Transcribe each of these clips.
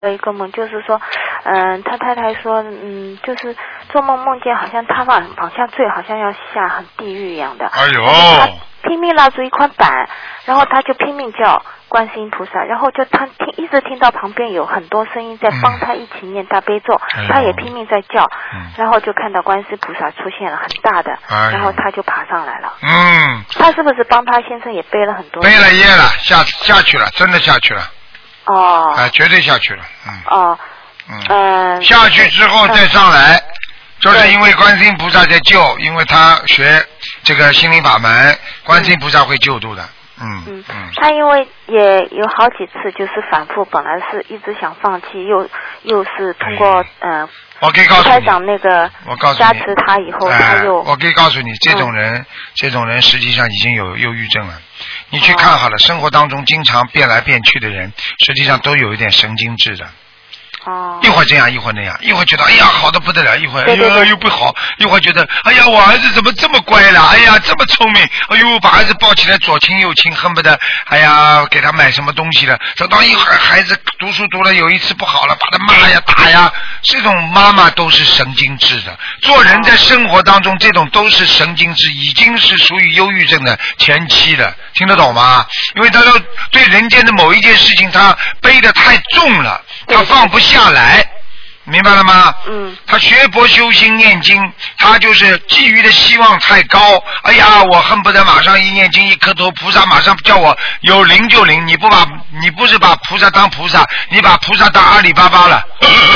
有一个梦，就是说，他太太说，就是做梦梦见好像他往下坠，好像要下很地狱一样的。 哎呦！ 他拼命拉住一块板，然后他就拼命叫观世音菩萨，然后就一直听到旁边有很多声音在帮他一起念大悲咒，他也拼命在叫，然后就看到观世音菩萨出现了很大的，然后他就爬上来了。他是不是帮他先生也背了很多？ 背了业了，下去了，真的下去了。 哦。 绝对下去了。下去之后再上来，就是因为观世音菩萨在救，因为他学这个心灵法门，观世音菩萨会救度的。 他因为也有好几次就是反复，本来是一直想放弃，又是通过我可以告诉你， 台长那个加持他以后，他又我可以告诉你，这种人实际上已经有忧郁症了。你去看好了，生活当中经常变来变去的人，实际上都有一点神经质的。一会儿这样，一会儿那样，一会儿觉得哎呀好的不得了，一会儿哎呀又不好，一会儿觉得哎呀我儿子怎么这么乖了，哎呀这么聪明，哎呦把儿子抱起来左亲右亲，恨不得哎呀给他买什么东西了。等到一会儿孩子读书读了有一次不好了，把他骂呀打呀，这种妈妈都是神经质的。做人在生活当中，这种都是神经质，已经是属于忧郁症的前期了，听得懂吗？因为他都对人间的某一件事情他背得太重了，他放不下来，明白了吗？他学佛修心念经，他就是寄予的希望太高。哎呀，我恨不得马上一念经一磕头，菩萨马上叫我有灵就灵。你不是把菩萨当菩萨，你把菩萨当阿里巴巴了。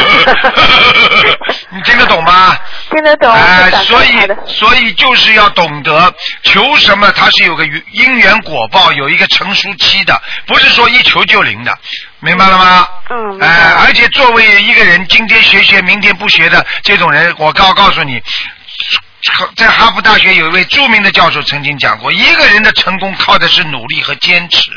你听得懂吗？ 听得懂。 所以就是要懂得求什么，它是有个因缘果报，有一个成熟期的，不是说一求就灵的。明白了吗？而且作为一个人，今天学，明天不学的这种人，我告诉你，在哈佛大学有一位著名的教授曾经讲过，一个人的成功靠的是努力和坚持。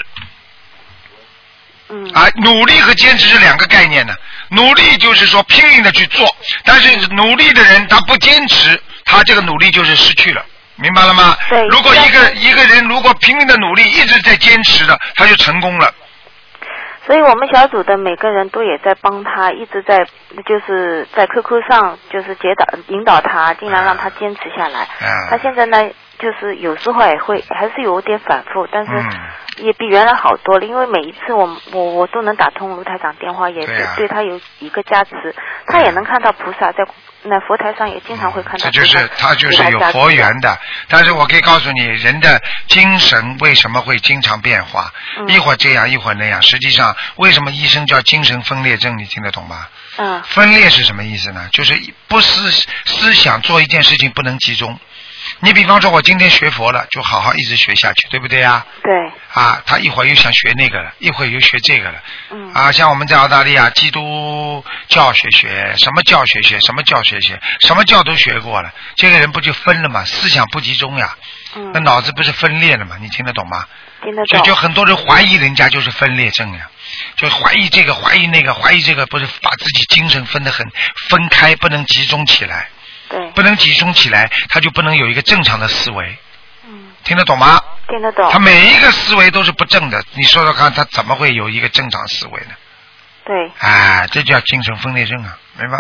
努力和坚持是两个概念呢。努力就是说拼命的去做，但是努力的人他不坚持，他这个努力就是失去了。明白了吗？对。如果一个人如果拼命的努力，一直在坚持的，他就成功了。 所以我们小组的每个人都也在帮他，一直在就是在 QQ 上就是引导他，尽量让他坚持下来。他现在呢，就是有时候也会还是有点反复，但是也比原来好多了。因为每一次我都能打通卢台长电话，也是对他有一个加持，他也能看到菩萨在那佛台上，也经常会看到。 他就是有佛缘的。但是我可以告诉你，人的精神为什么会经常变化？一会儿这样，一会儿那样。实际上，为什么医生叫精神分裂症？你听得懂吗？分裂是什么意思呢？就是不思想做一件事情不能集中。你比方说我今天学佛了，就好好一直学下去，对不对呀？ 对。 他一会儿又想学那个了，一会儿又学这个了。像我们在澳大利亚，基督教学，什么教学，什么教学，什么教都学过了，这个人不就分了吗？思想不集中呀。那脑子不是分裂了吗？你听得懂吗？ 听得懂。 就很多人怀疑人家就是分裂症呀，就怀疑这个，怀疑那个，怀疑这个，不是把自己精神分开，不能集中起来。 对。 不能集中起来，他就不能有一个正常的思维。听得懂吗？ 听得懂。 他每一个思维都是不正的，你说说看，他怎么会有一个正常思维呢？ 对。 这叫精神分裂症啊，明白吗？